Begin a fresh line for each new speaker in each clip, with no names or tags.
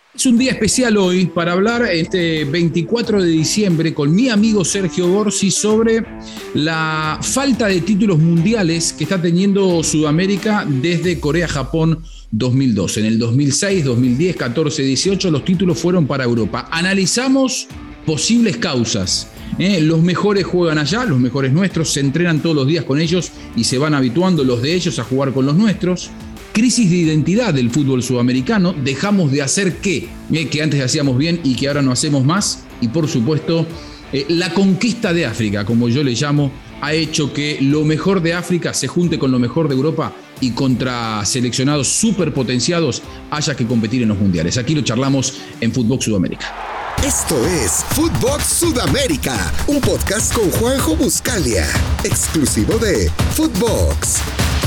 Es un día especial hoy para hablar este 24 de diciembre con mi amigo Sergio Gorsi sobre la falta de títulos mundiales que está teniendo Sudamérica desde Corea-Japón 2012. En el 2006, 2010, 14, 18 los títulos fueron para Europa. Analizamos posibles causas. Los mejores juegan allá, los mejores nuestros, se entrenan todos los días con ellos y se van habituando los de ellos a jugar con los nuestros. Crisis de identidad del fútbol sudamericano, dejamos de hacer que antes hacíamos bien y que ahora no hacemos más, y por supuesto la conquista de África, como yo le llamo, ha hecho que lo mejor de África se junte con lo mejor de Europa y contra seleccionados superpotenciados haya que competir en los mundiales. Aquí lo charlamos en Footbox Sudamérica.
Esto es Footbox Sudamérica, un podcast con Juanjo Buscalia, exclusivo de Footbox.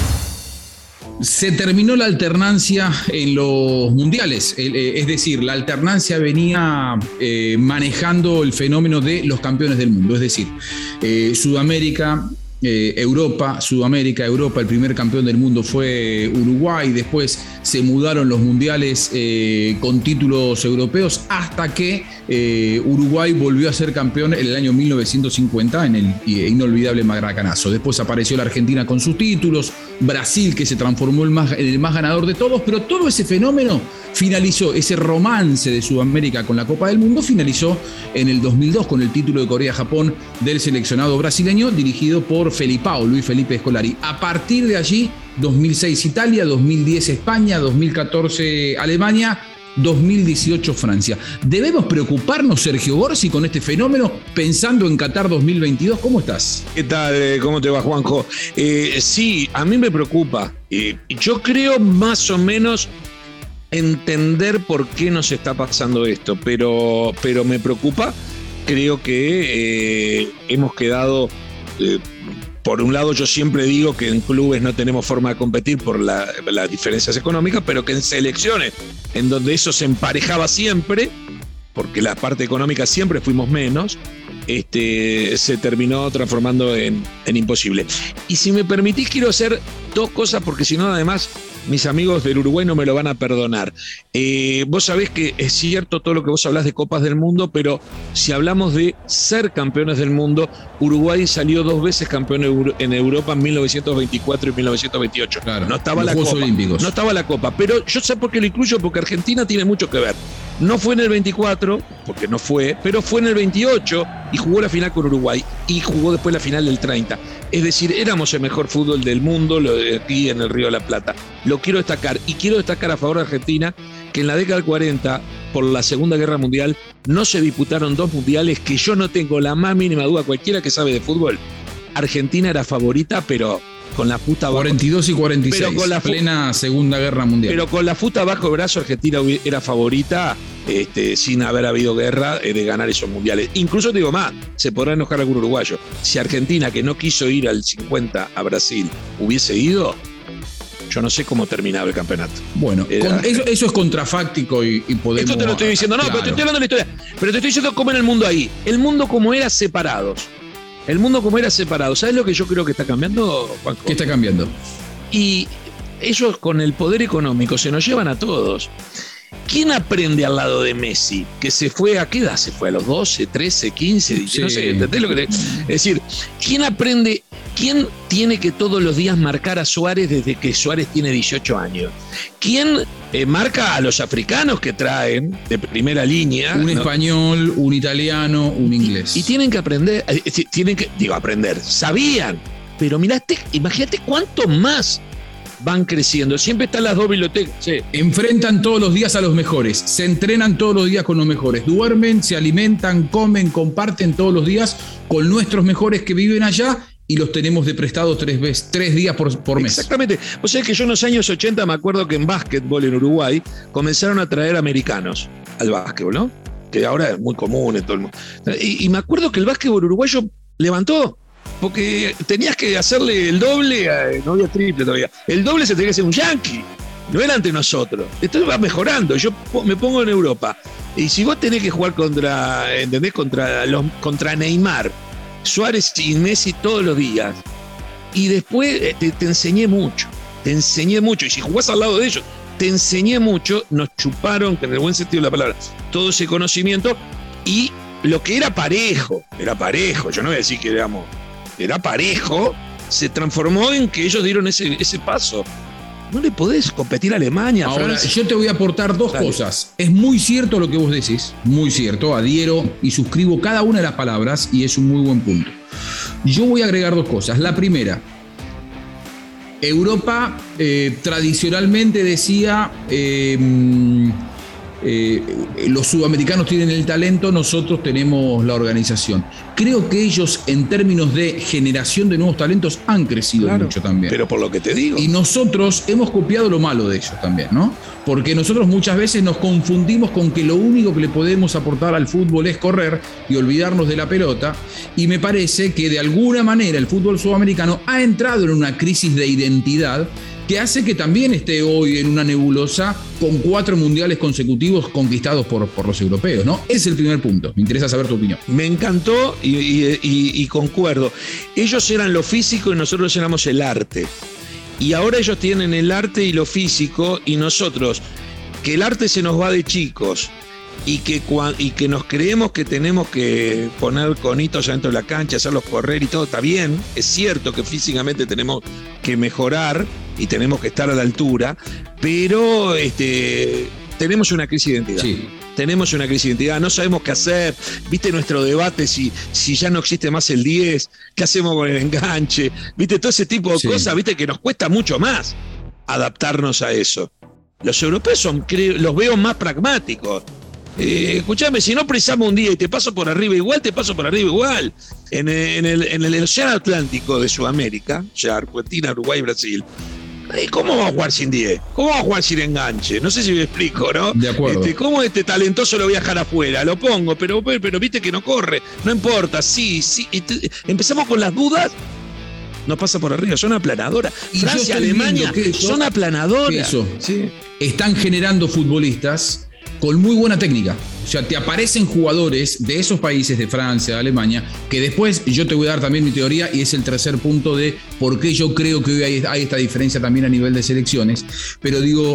Se terminó la alternancia en los mundiales, es decir, la alternancia venía manejando el fenómeno de los campeones del mundo, es decir, Sudamérica, Europa, Sudamérica, Europa, el primer campeón del mundo fue Uruguay, después se mudaron los mundiales con títulos europeos hasta que Uruguay volvió a ser campeón en el año 1950 en el inolvidable Maracanazo. Después apareció la Argentina con sus títulos, Brasil que se transformó en el más ganador de todos, pero todo ese fenómeno finalizó, ese romance de Sudamérica con la Copa del Mundo finalizó en el 2002 con el título de Corea-Japón del seleccionado brasileño dirigido por Luis Felipe Scolari. A partir de allí, 2006 Italia, 2010 España, 2014 Alemania, 2018 Francia. ¿Debemos preocuparnos, Sergio Gorsi, con este fenómeno pensando en Qatar 2022? ¿Cómo estás?
¿Qué tal? ¿Cómo te va, Juanjo? Sí, a mí me preocupa. Yo creo más o menos entender por qué nos está pasando esto, pero me preocupa. Creo que hemos quedado... por un lado, yo siempre digo que en clubes no tenemos forma de competir por las diferencias económicas, pero que en selecciones, en donde eso se emparejaba siempre, porque la parte económica siempre fuimos menos, se terminó transformando en imposible. Y si me permitís, quiero hacer dos cosas, porque si no, además, mis amigos del Uruguay no me lo van a perdonar. Vos sabés que es cierto todo lo que vos hablás de Copas del Mundo, pero si hablamos de ser campeones del mundo, Uruguay salió 2 veces campeón en Europa en 1924 y 1928.
Claro,
no estaba la
Juegos
Copa.
Olímpicos.
No estaba la Copa, pero yo sé por qué lo incluyo, porque Argentina tiene mucho que ver. No fue en el 24, porque no fue, pero fue en el 28 y jugó la final con Uruguay y jugó después la final del 30. Es decir, éramos el mejor fútbol del mundo aquí en el Río de la Plata. Lo quiero destacar, y quiero destacar a favor de Argentina que en la década del 40, por la Segunda Guerra Mundial, no se disputaron 2 mundiales que yo no tengo la más mínima duda, cualquiera que sabe de fútbol, Argentina era favorita, pero con la futa bajo,
42 y 46,
pero con la
plena Segunda Guerra Mundial.
Pero con la futa bajo el brazo, Argentina era favorita, sin haber habido guerra, de ganar esos mundiales. Incluso te digo más, se podrá enojar algún uruguayo. Si Argentina, que no quiso ir al 50 a Brasil, hubiese ido, yo no sé cómo terminaba el campeonato.
Bueno, eso es contrafáctico y podemos...
Esto te lo estoy diciendo, no, claro. Pero te estoy hablando de la historia. Pero te estoy diciendo cómo era el mundo ahí. El mundo como era separados. El mundo como era separado. ¿Sabes lo que yo creo que está cambiando, Juanjo?
¿Qué está cambiando?
Y ellos con el poder económico se nos llevan a todos. ¿Quién aprende al lado de Messi? Que se fue, ¿a qué edad se fue? ¿A los 12, 13, 15? Sí. No sé, ¿entendés lo que es decir, ¿quién aprende? ¿Quién tiene que todos los días marcar a Suárez desde que Suárez tiene 18 años? ¿Quién marca a los africanos que traen de primera línea?
Un español, un italiano, un inglés.
Y tienen que aprender, aprender, sabían, pero imagínate cuánto más van creciendo. Siempre están las dos bibliotecas. Sí.
Enfrentan todos los días a los mejores, se entrenan todos los días con los mejores, duermen, se alimentan, comen, comparten todos los días con nuestros mejores que viven allá. Y los tenemos de prestado 3 días por mes.
Exactamente. O sea que yo en los años 80 me acuerdo que en básquetbol en Uruguay comenzaron a traer americanos al básquetbol, ¿no? Que ahora es muy común en todo el mundo. Y me acuerdo que el básquetbol uruguayo levantó, porque tenías que hacerle el doble, no había triple todavía. El doble se tenía que hacer un yankee. No era ante nosotros. Esto va mejorando. Yo me pongo en Europa. Y si vos tenés que jugar contra Neymar, Suárez y Messi todos los días, y después te enseñé mucho, y si jugás al lado de ellos te enseñé mucho, nos chuparon, que en el buen sentido de la palabra, todo ese conocimiento, y lo que era parejo, yo no voy a decir que era parejo, se transformó en que ellos dieron ese paso. No le podés competir a Alemania,
Ahora,
Francia.
yo te voy a aportar dos cosas. Es muy cierto lo que vos decís, muy cierto, adhiero y suscribo cada una de las palabras y es un muy buen punto. Yo voy a agregar dos cosas. La primera, Europa tradicionalmente decía los sudamericanos tienen el talento, nosotros tenemos la organización. Creo que ellos, en términos de generación de nuevos talentos, han crecido mucho también.
Pero por lo que te digo.
Y nosotros hemos copiado lo malo de ellos también, ¿no? Porque nosotros muchas veces nos confundimos con que lo único que le podemos aportar al fútbol es correr y olvidarnos de la pelota. Y me parece que de alguna manera el fútbol sudamericano ha entrado en una crisis de identidad que hace que también esté hoy en una nebulosa con 4 mundiales consecutivos conquistados por los europeos, ¿no? Ese es el primer punto. Me interesa saber tu opinión.
Me encantó y concuerdo. Ellos eran lo físico y nosotros éramos el arte. Y ahora ellos tienen el arte y lo físico, y nosotros, que el arte se nos va de chicos y que nos creemos que tenemos que poner conitos adentro de la cancha, hacerlos correr y todo, está bien. Es cierto que físicamente tenemos que mejorar y tenemos que estar a la altura, pero tenemos una crisis de identidad.
Sí.
Tenemos una crisis de identidad, no sabemos qué hacer. Viste nuestro debate si ya no existe más el 10, qué hacemos con el enganche, viste todo ese tipo de cosas, viste que nos cuesta mucho más adaptarnos a eso. Los europeos los veo más pragmáticos. Escuchame, si no precisamos un día y te paso por arriba igual, te paso por arriba igual. En el océano Atlántico de Sudamérica, ya Argentina, Uruguay, Brasil, ¿cómo vamos a jugar sin 10? ¿Cómo vamos a jugar sin enganche? No sé si me explico, ¿no?
De acuerdo.
¿Cómo talentoso lo voy a dejar afuera? Lo pongo, pero viste que no corre. No importa, sí. Empezamos con las dudas. Nos pasa por arriba, son aplanadoras. Francia, Alemania, son aplanadoras.
Sí. Están generando futbolistas con muy buena técnica. O sea, te aparecen jugadores de esos países, de Francia, de Alemania, que después yo te voy a dar también mi teoría, y es el tercer punto de por qué yo creo que hoy hay esta diferencia también a nivel de selecciones. Pero digo,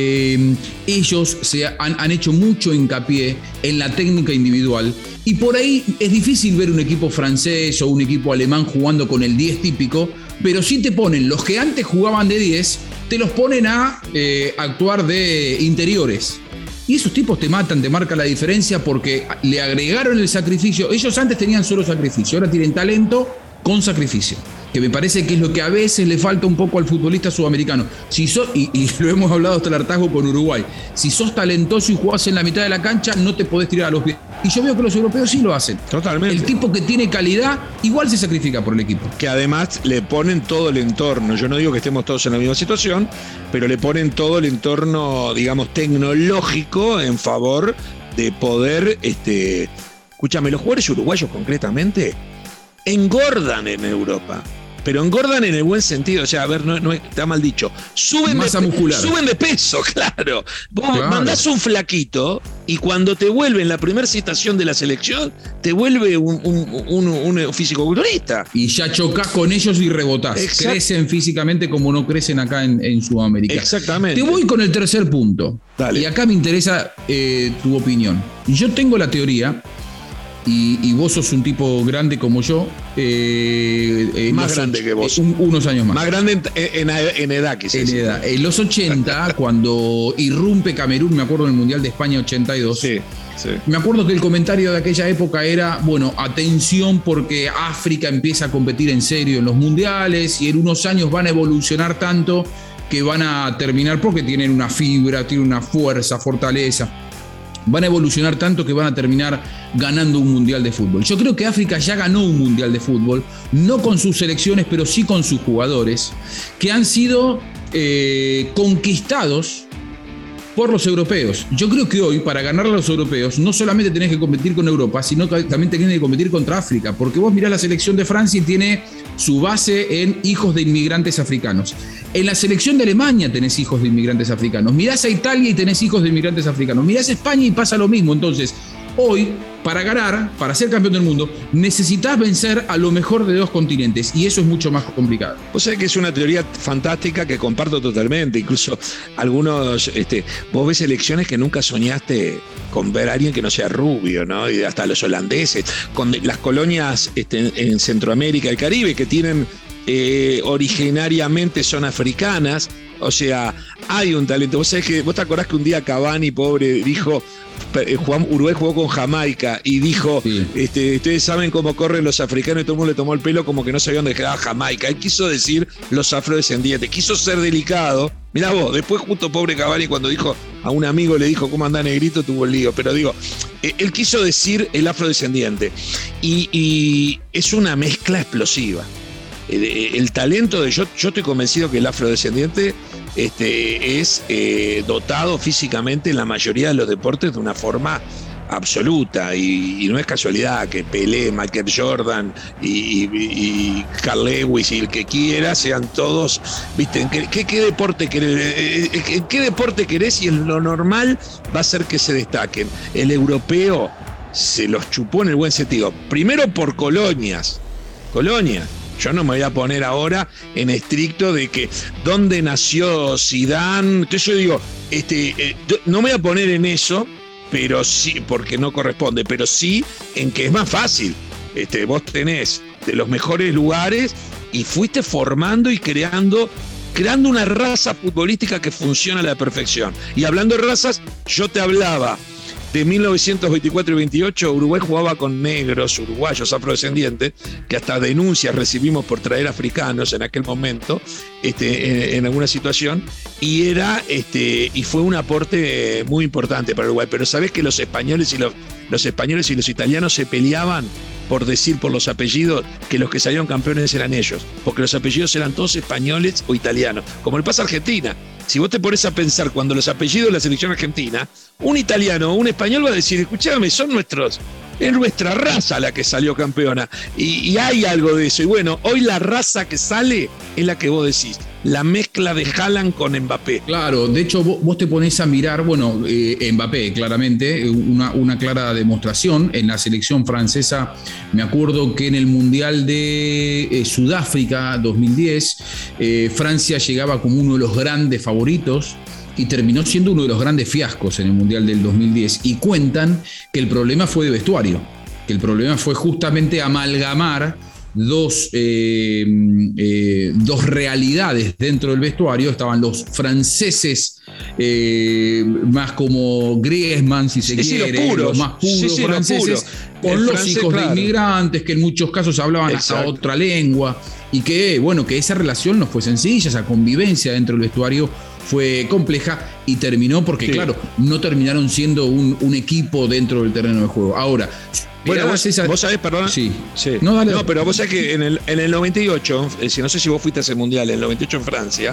ellos han hecho mucho hincapié en la técnica individual, y por ahí es difícil ver un equipo francés o un equipo alemán jugando con el 10 típico, pero sí te ponen los que antes jugaban de 10, te los ponen a actuar de interiores. Y esos tipos te matan, te marcan la diferencia porque le agregaron el sacrificio. Ellos antes tenían solo sacrificio, ahora tienen talento con sacrificio, que me parece que es lo que a veces le falta un poco al futbolista sudamericano. Si y lo hemos hablado hasta el hartazgo con Uruguay, si sos talentoso y jugás en la mitad de la cancha, no te podés tirar a los pies. Y yo veo que los europeos sí lo hacen.
Totalmente.
El tipo que tiene calidad igual se sacrifica por el equipo.
Que además le ponen todo el entorno. Yo no digo que estemos todos en la misma situación, pero le ponen todo el entorno, digamos, tecnológico en favor de poder, escúchame, los jugadores uruguayos concretamente engordan en Europa. Pero engordan en el buen sentido, o sea, a ver, no está mal dicho. Suben de peso, claro. Vos mandás un flaquito y cuando te vuelve en la primera citación de la selección, te vuelve un fisicoculturista.
Y ya chocás con ellos y rebotás. Crecen físicamente como no crecen acá en Sudamérica.
Exactamente.
Te voy con el tercer punto.
Dale.
Y acá me interesa tu opinión. Yo tengo la teoría, y vos sos un tipo grande como yo.
Más grande que vos.
Unos años más.
Más grande en edad, quizás.
En edad. En los 80, cuando irrumpe Camerún, me acuerdo del Mundial de España 82.
Sí.
Me acuerdo que el comentario de aquella época era, bueno, atención porque África empieza a competir en serio en los mundiales y en unos años van a evolucionar tanto que van a terminar, porque tienen una fibra, tienen una fuerza, fortaleza. Van a evolucionar tanto que van a terminar ganando un mundial de fútbol. Yo creo que África ya ganó un mundial de fútbol, no con sus selecciones, pero sí con sus jugadores, que han sido conquistados por los europeos. Yo creo que hoy, para ganar a los europeos, no solamente tenés que competir con Europa, sino que también tenés que competir contra África, porque vos mirás la selección de Francia y tiene su base en hijos de inmigrantes africanos. En la selección de Alemania tenés hijos de inmigrantes africanos. Mirás a Italia y tenés hijos de inmigrantes africanos. Mirás a España y pasa lo mismo. Entonces, Hoy, para ganar, para ser campeón del mundo, necesitas vencer a lo mejor de 2 continentes y eso es mucho más complicado.
Vos sabés que es una teoría fantástica que comparto totalmente. Incluso algunos, vos ves elecciones que nunca soñaste con ver a alguien que no sea rubio, ¿no? Y hasta los holandeses, con las colonias en Centroamérica y el Caribe que tienen originariamente son africanas. O sea, hay un talento. Vos te acordás que un día Cavani, pobre, dijo, Uruguay jugó con Jamaica y dijo, sí, ustedes saben cómo corren los africanos, y todo el mundo le tomó el pelo como que no sabía dónde quedaba Jamaica. Él quiso decir los afrodescendientes, quiso ser delicado. Mirá vos, después justo pobre Cavani cuando dijo a un amigo, le dijo cómo anda negrito, tuvo el lío. Pero digo, él quiso decir el afrodescendiente y es una mezcla explosiva. El talento yo estoy convencido que el afrodescendiente es dotado físicamente en la mayoría de los deportes de una forma absoluta y no es casualidad que Pelé, Michael Jordan y Carl Lewis y el que quiera sean todos, ¿viste? ¿Qué deporte querés? ¿En qué deporte querés? Y en lo normal va a ser que se destaquen. El europeo se los chupó en el buen sentido. Primero por colonias. Yo no me voy a poner ahora en estricto de que dónde nació Zidane. Entonces yo digo, no me voy a poner en eso, pero sí, porque no corresponde, pero sí en que es más fácil. Vos tenés de los mejores lugares y fuiste formando y creando una raza futbolística que funciona a la perfección. Y hablando de razas, yo te hablaba de 1924 y 28, Uruguay jugaba con negros, uruguayos, afrodescendientes, que hasta denuncias recibimos por traer africanos en aquel momento, en alguna situación, y fue un aporte muy importante para Uruguay. Pero sabés que los españoles y los italianos se peleaban por decir por los apellidos que los que salieron campeones eran ellos, porque los apellidos eran todos españoles o italianos, como le pasa a Argentina. Si vos te pones a pensar cuando los apellidos de la selección argentina, un italiano o un español va a decir, escuchame, es nuestra raza la que salió campeona. Y hay algo de eso. Y bueno, hoy la raza que sale es la que vos decís, la mezcla de Haaland con Mbappé.
Claro, de hecho vos te ponés a mirar, Mbappé claramente, una clara demostración. En la selección francesa, me acuerdo que en el Mundial de Sudáfrica 2010, Francia llegaba como uno de los grandes favoritos y terminó siendo uno de los grandes fiascos en el Mundial del 2010. Y cuentan que el problema fue de vestuario, que el problema fue justamente amalgamar dos realidades dentro del vestuario. Estaban los franceses más como Griezmann, si se quiere, los más puros franceses, con los hijos de inmigrantes que en muchos casos hablaban hasta otra lengua, y que esa relación no fue sencilla, esa convivencia dentro del vestuario fue compleja y terminó porque, claro, no terminaron siendo un equipo dentro del terreno de juego. Ahora,
bueno, vos sabés, perdón. Sí. No, dale. No, pero vos sabés que en el 98, no sé si vos fuiste a ese mundial, en el 98 en Francia,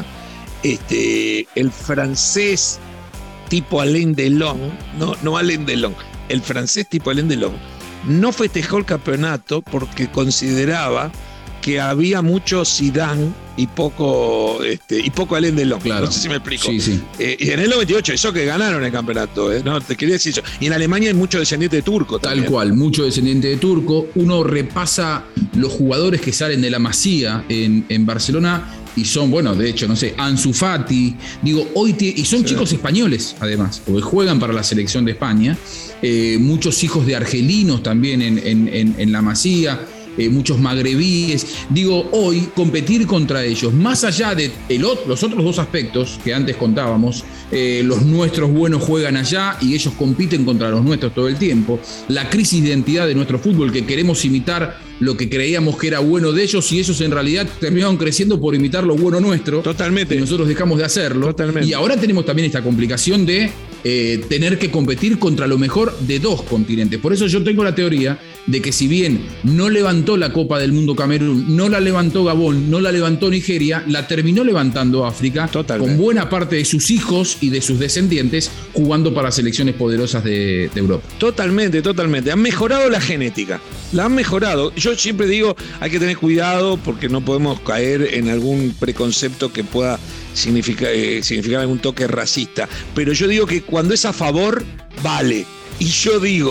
el francés tipo Alain Delon, no Alain Delon, el francés tipo Alain Delon, no festejó el campeonato porque consideraba que había mucho Zidane y poco Alain Delon. Claro. No sé si me explico. Sí. Y en el 98, eso que ganaron el campeonato, no te quería decir eso. Y en Alemania hay mucho descendiente de turco también.
Tal cual, mucho descendiente de turco. Uno repasa los jugadores que salen de la Masía en Barcelona y son, de hecho, Ansu Fati, y son chicos españoles, además, porque juegan para la selección de España. Muchos hijos de argelinos también en la Masía. Muchos magrebíes. Hoy competir contra ellos, más allá de los otros dos aspectos que antes contábamos, los nuestros buenos juegan allá y ellos compiten contra los nuestros todo el tiempo, la crisis de identidad de nuestro fútbol, que queremos imitar lo que creíamos que era bueno de ellos y ellos en realidad terminaron creciendo por imitar lo bueno nuestro.
Totalmente.
Y nosotros dejamos de hacerlo.
Totalmente.
Y ahora tenemos también esta complicación de tener que competir contra lo mejor de 2 continentes. Por eso yo tengo la teoría de que si bien no levantó la Copa del Mundo Camerún, no la levantó Gabón, no la levantó Nigeria, la terminó levantando África. Totalmente. Con buena parte de sus hijos y de sus descendientes jugando para selecciones poderosas de Europa.
Totalmente. Han mejorado la genética. La han mejorado. Yo siempre digo, hay que tener cuidado porque no podemos caer en algún preconcepto que pueda significar algún toque racista. Pero yo digo que cuando es a favor, vale. Y yo digo,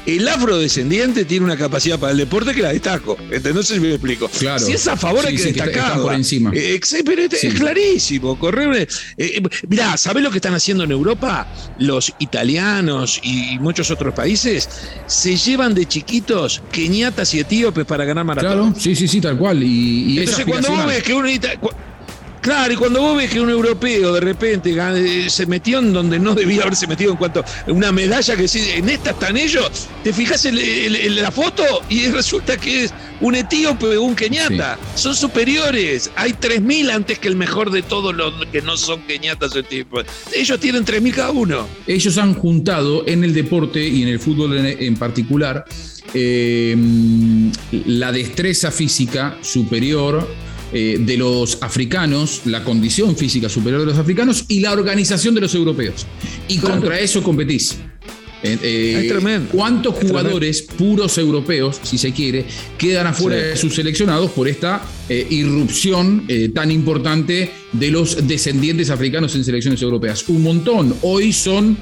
el afrodescendiente tiene una capacidad para el deporte que la destaco. No sé si me explico.
Claro.
Si es a favor hay que destacarla.
Por encima.
Pero es clarísimo. Mirá, ¿sabés lo que están haciendo en Europa? Los italianos y muchos otros países se llevan de chiquitos keniatas y etíopes para ganar maratón.
Claro, sí, tal cual. Y
entonces cuando vos ves que claro, y cuando vos ves que un europeo de repente se metió en donde no debía haberse metido en cuanto a una medalla que sí, en esta están ellos, te fijas en la foto y resulta que es un etíope o un keniata. Sí. Son superiores. Hay 3.000 antes que el mejor de todos los que no son keniatas o etíopes. Ellos tienen 3.000 cada uno.
Ellos han juntado en el deporte y en el fútbol en particular la destreza física superior de los africanos, la condición física superior de los africanos y la organización de los europeos. Y contra eso competís.
Es tremendo.
¿Cuántos jugadores puros europeos, si se quiere, quedan afuera de sus seleccionados por esta irrupción tan importante de los descendientes africanos en selecciones europeas? Un montón. Hoy son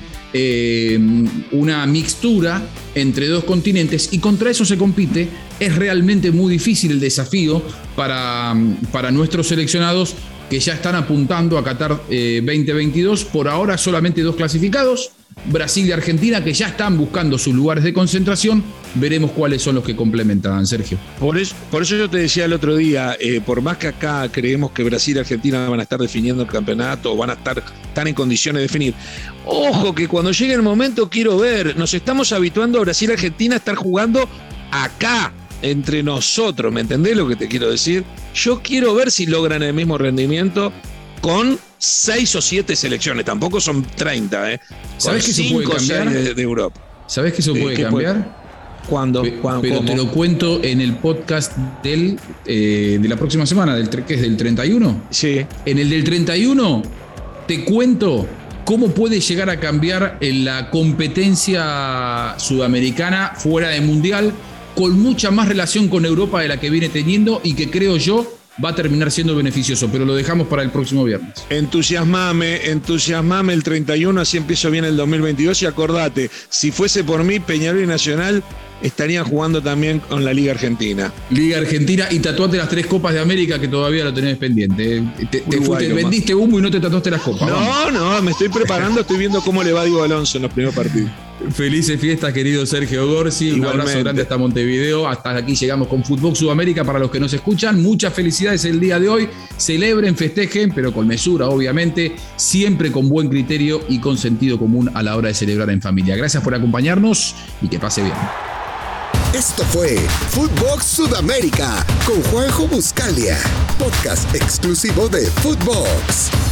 una mixtura entre dos continentes y contra eso se compite. Es realmente muy difícil el desafío para nuestros seleccionados que ya están apuntando a Qatar 2022. Por ahora solamente 2 clasificados, Brasil y Argentina, que ya están buscando sus lugares de concentración. Veremos cuáles son los que complementan, Sergio.
Por eso yo te decía el otro día, por más que acá creemos que Brasil y Argentina van a estar definiendo el campeonato o van a estar en condiciones de definir, ojo que cuando llegue el momento quiero ver, nos estamos habituando a Brasil y Argentina a estar jugando acá, entre nosotros, ¿me entendés lo que te quiero decir? Yo quiero ver si logran el mismo rendimiento con 6 o 7 selecciones, tampoco son 30,
¿Sabés que se puede cambiar?
De Europa.
¿Sabés que eso puede cambiar?
¿Cuándo?
Pero te lo cuento en el podcast de la próxima semana, que es del 31.
Sí.
En el del 31 te cuento cómo puede llegar a cambiar en la competencia sudamericana fuera del Mundial, con mucha más relación con Europa de la que viene teniendo y que creo yo va a terminar siendo beneficioso, pero lo dejamos para el próximo viernes.
Entusiasmame el 31, así empiezo bien el 2022 y acordate, si fuese por mí, Peñarol y Nacional estarían jugando también con la Liga Argentina.
Liga Argentina, y tatuate las 3 Copas de América que todavía lo tenés pendiente. Te vendiste humo y no te tatuaste las copas.
No, me estoy preparando, estoy viendo cómo le va a Diego Alonso en los primeros partidos.
Felices fiestas, querido Sergio Gorsi. Un abrazo grande hasta Montevideo. Hasta aquí llegamos con Fútbol Sudamérica. Para los que nos escuchan, muchas felicidades el día de hoy. Celebren, festejen, pero con mesura, obviamente. Siempre con buen criterio y con sentido común a la hora de celebrar en familia. Gracias por acompañarnos y que pase bien.
Esto fue Fútbol Sudamérica con Juanjo Buscalia, podcast exclusivo de Footbox.